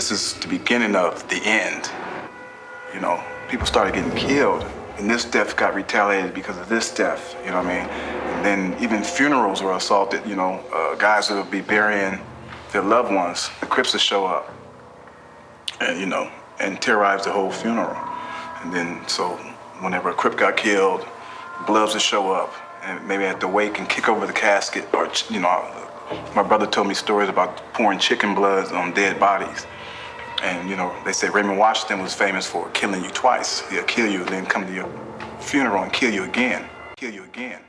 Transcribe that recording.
this is the beginning of the end. You know, people started getting killed, and this death got retaliated because of this death, you know what I mean? And then even funerals were assaulted, you know, guys would be burying their loved ones, the Crips would show up, and, you know, and terrorize the whole funeral. And then, so whenever a Crip got killed, Bloods would show up, and maybe at the wake and kick over the casket, or, you know, my brother told me stories about pouring chicken bloods on dead bodies. And, you know, they say Raymond Washington was famous for killing you twice. He'll kill you and then come to your funeral and kill you again.